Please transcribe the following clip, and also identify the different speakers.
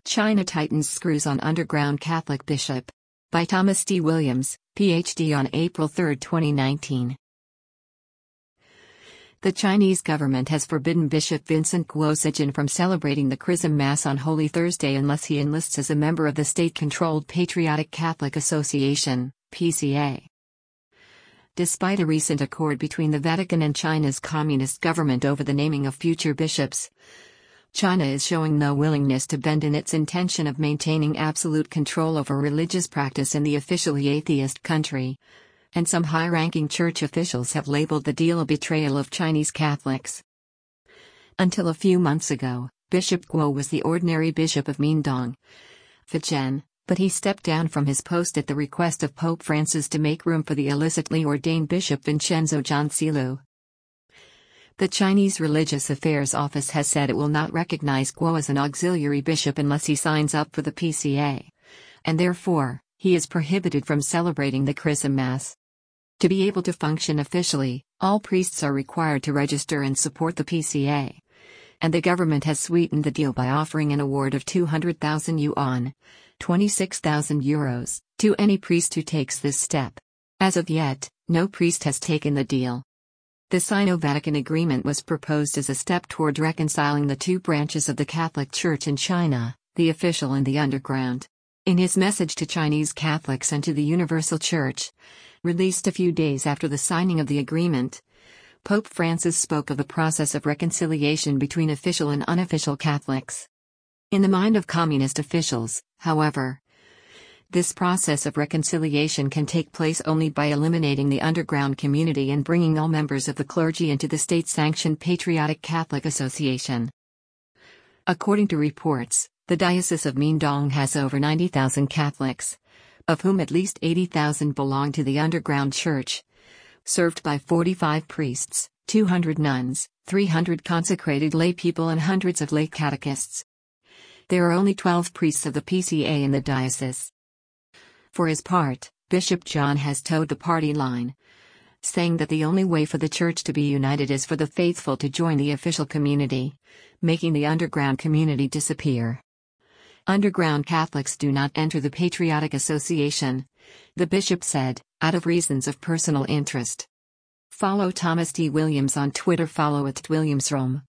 Speaker 1: China tightens screws on underground Catholic bishop. By Thomas D. Williams, Ph.D. on April 3, 2019. The Chinese government has forbidden Bishop Vincent Guo Zijin from celebrating the Chrism Mass on Holy Thursday unless he enlists as a member of the state-controlled Patriotic Catholic Association, PCA. Despite a recent accord between the Vatican and China's communist government over the naming of future bishops, China is showing no willingness to bend in its intention of maintaining absolute control over religious practice in the officially atheist country, and some high-ranking church officials have labeled the deal a betrayal of Chinese Catholics. Until a few months ago, Bishop Guo was the ordinary bishop of Mindong, Fujian, but he stepped down from his post at the request of Pope Francis to make room for the illicitly ordained Bishop Vincenzo Giancilu. The Chinese Religious Affairs Office has said it will not recognize Guo as an auxiliary bishop unless he signs up for the PCA, and therefore, he is prohibited from celebrating the Chrism Mass. To be able to function officially, all priests are required to register and support the PCA. And the government has sweetened the deal by offering an award of 200,000 yuan, 26,000 euros, to any priest who takes this step. As of yet, no priest has taken the deal. The Sino-Vatican agreement was proposed as a step toward reconciling the two branches of the Catholic Church in China, the official and the underground. In his message to Chinese Catholics and to the Universal Church, released a few days after the signing of the agreement, Pope Francis spoke of a process of reconciliation between official and unofficial Catholics. In the mind of communist officials, however, this process of reconciliation can take place only by eliminating the underground community and bringing all members of the clergy into the state-sanctioned Patriotic Catholic Association. According to reports, the Diocese of Mindong has over 90,000 Catholics, of whom at least 80,000 belong to the underground church, served by 45 priests, 200 nuns, 300 consecrated lay people and hundreds of lay catechists. There are only 12 priests of the PCA in the diocese. For his part, Bishop John has toed the party line, saying that the only way for the church to be united is for the faithful to join the official community, making the underground community disappear. Underground Catholics do not enter the Patriotic Association, the bishop said, out of reasons of personal interest. Follow Thomas D. Williams on Twitter. Follow @WilliamsRome.